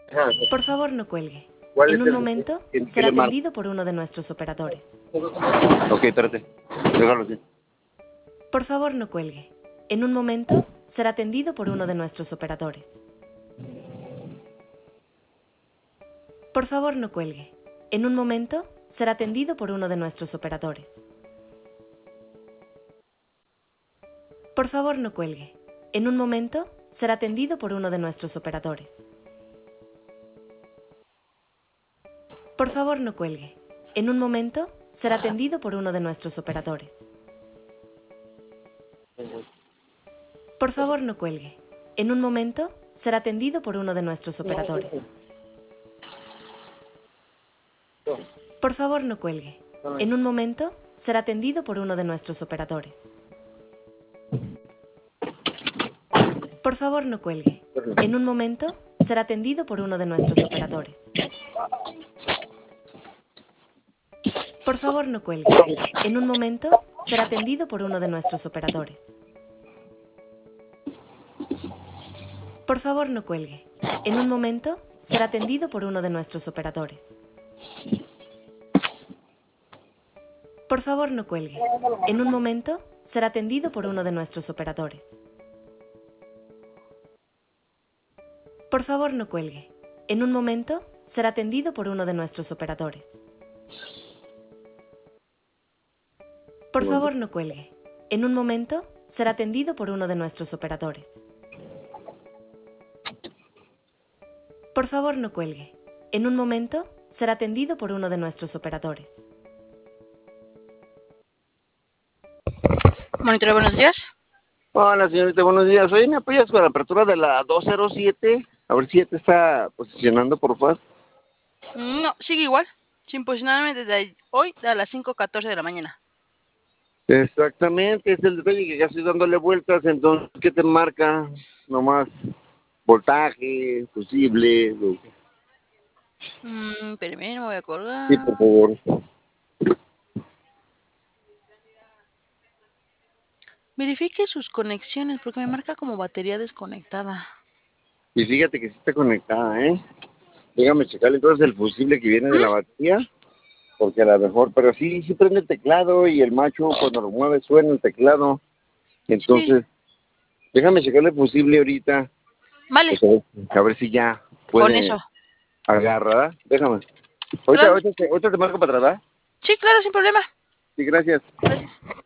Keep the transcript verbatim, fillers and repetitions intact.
Ajá. Por favor, no cuelgue. ¿Cuál En es un el momento que, que será le marco? atendido por uno de nuestros operadores. Ok, espérate. Déjalo así. Por favor, no cuelgue. En un momento será atendido por uno de nuestros operadores. Por favor, no cuelgue. En un momento será atendido por uno de nuestros operadores. Por favor, no cuelgue. En un momento será atendido por uno de nuestros operadores. Por favor, no cuelgue. En un momento será atendido por uno de nuestros operadores. Por favor, no cuelgue. En un momento será atendido por uno de nuestros operadores. Por favor, no cuelgue. En un momento será atendido por uno de nuestros operadores. Por favor, no cuelgue. En un momento será atendido por uno de nuestros operadores. Por favor, no cuelgue. En un momento será atendido por uno de nuestros operadores. Por favor, no cuelgue. En un momento será atendido por uno de nuestros operadores. Por favor, no cuelgue. En un momento será atendido por uno de nuestros operadores. Por favor, no cuelgue. En un momento será atendido por uno de nuestros operadores. Por favor, no cuelgue. En un momento será atendido por uno de nuestros operadores. Por favor, no cuelgue. En un momento será atendido por uno de nuestros operadores. Monitor, buenos días. Hola, señorita, buenos días. Oye, ¿me apoyas con la apertura de la doscientos siete? A ver si ya te está posicionando, por favor. No, sigue igual. Sin posicionarme desde hoy a las cinco catorce de la mañana. Exactamente, es el detalle que ya estoy dándole vueltas, entonces, ¿qué te marca? Nomás voltaje, fusible. lo- Mmm, espérame, no me voy a Sí, por colgar. favor. Verifique sus conexiones porque me marca como batería desconectada. Y fíjate que sí está conectada, ¿eh? Déjame checar entonces el fusible que viene de la ¿Mm? batería, porque a lo mejor, pero sí, sí prende el teclado y el macho cuando lo mueve suena el teclado. Sí, Entonces, déjame checar el fusible ahorita, vale, pues a ver, a ver si ya con puede eso. agarrar. Déjame. Ahorita, Claro, ahorita, te, ahorita te marco para atrás, ¿verdad? sí, claro, sin problema. Sí, gracias. Gracias.